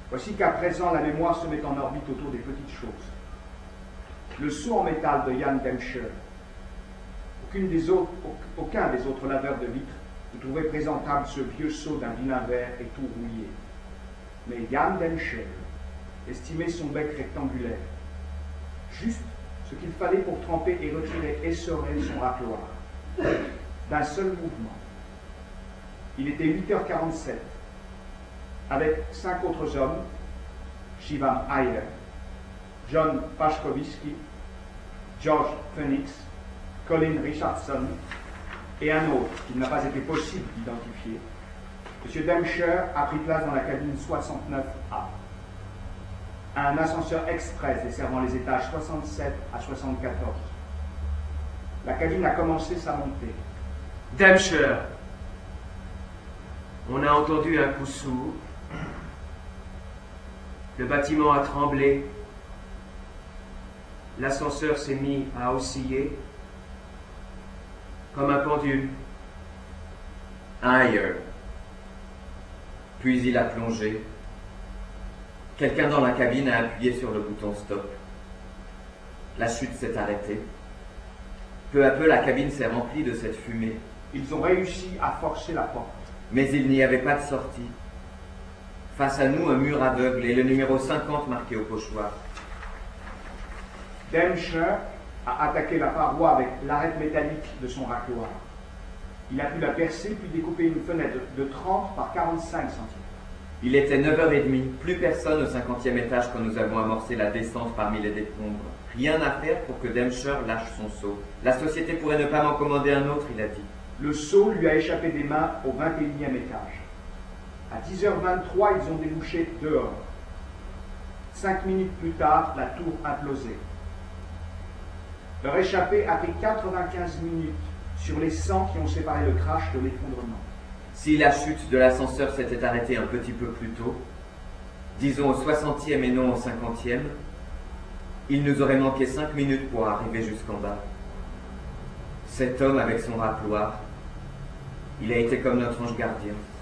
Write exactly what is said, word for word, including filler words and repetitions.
Voici qu'à présent, la mémoire se met en orbite autour des petites choses. Le seau en métal de Jan Demscher. Aucune des autres, aucun des autres laveurs de vitres ne trouvait présentable ce vieux seau d'un vilain vert et tout rouillé. Mais Jan Demscher estimait son bec rectangulaire, juste ce qu'il fallait pour tremper et retirer essoré son racloir, d'un seul mouvement. Il était huit heures quarante-sept, avec cinq autres hommes, Shivam Ayer, John Pashkovitsky, George Phoenix, Colin Richardson et un autre qu'il n'a pas été possible d'identifier. M. Demscher a pris place dans la cabine soixante-neuf A, un ascenseur express desservant les étages soixante-sept à soixante-quatorze. La cabine a commencé sa montée. Demscher, on a entendu un coup sourd. Le bâtiment a tremblé. L'ascenseur s'est mis à osciller comme un pendule. Ailleurs. Puis il a plongé. Quelqu'un dans la cabine a appuyé sur le bouton stop. La chute s'est arrêtée. Peu à peu, la cabine s'est remplie de cette fumée. Ils ont réussi à forcer la porte. Mais il n'y avait pas de sortie. Face à nous, un mur aveugle et le numéro cinquante marqué au pochoir. Demscher a attaqué la paroi avec l'arête métallique de son racloir. Il a pu la percer puis découper une fenêtre de trente par quarante-cinq centimètres. Il était neuf heures trente, plus personne au cinquantième étage quand nous avons amorcé la descente parmi les décombres. Rien à faire pour que Demscher lâche son seau. La société pourrait ne pas m'en commander un autre, il a dit. Le seau lui a échappé des mains au vingt et unième étage. À dix heures vingt-trois, ils ont débouché dehors. Cinq minutes plus tard, la tour implosait. Leur échappée a pris quatre-vingt-quinze minutes sur les cent qui ont séparé le crash de l'effondrement. Si la chute de l'ascenseur s'était arrêtée un petit peu plus tôt, disons au soixantième et non au cinquantième, il nous aurait manqué cinq minutes pour arriver jusqu'en bas. Cet homme avec son racloir, il a été comme notre ange gardien.